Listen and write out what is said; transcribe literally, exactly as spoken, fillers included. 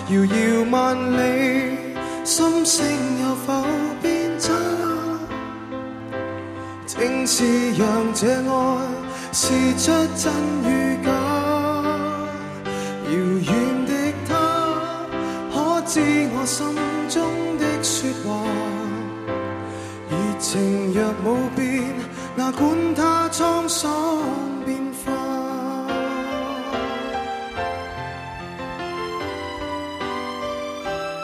遙遙萬里，心聲有否變質？正是讓這愛試出真與假。遙遠的他，可知我心中的說話？熱情若冇變，哪管它蒼